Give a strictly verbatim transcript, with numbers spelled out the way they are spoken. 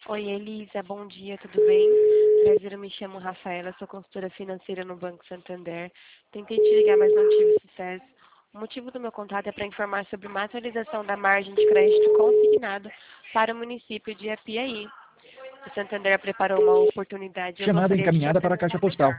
Oi, Elisa, bom dia, tudo bem? Prazer, eu me chamo Rafaela, sou consultora financeira no Banco Santander. Tentei te ligar, mas não tive sucesso. O motivo do meu contato é para informar sobre uma atualização da margem de crédito consignado para o município de Apiaí. O Santander preparou uma oportunidade e eu Chamada gostaria de te encaminhada para a caixa apresentar postal.